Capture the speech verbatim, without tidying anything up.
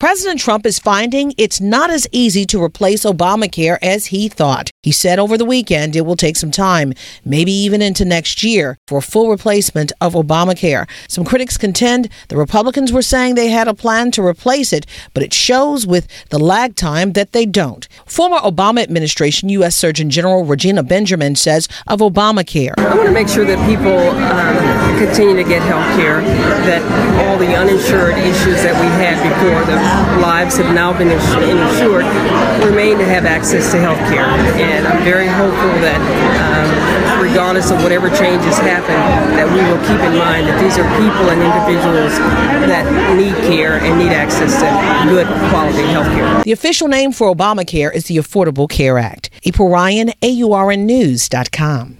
President Trump is finding it's not as easy to replace Obamacare as he thought. He said over the weekend it will take some time, maybe even into next year, for a full replacement of Obamacare. Some critics contend the Republicans were saying they had a plan to replace it, but it shows with the lag time that they don't. Former Obama administration U S Surgeon General Regina Benjamin says of Obamacare, I want to make sure that people um, continue to get health care, that all the uninsured issues that we had before, the lives have now been insured, remain to have access to health care. And I'm very hopeful that um, regardless of whatever changes happen, that we will keep in mind that these are people and individuals that need care and need access to good quality health care. The official name for Obamacare is the Affordable Care Act. April Ryan, A U R N News dot com.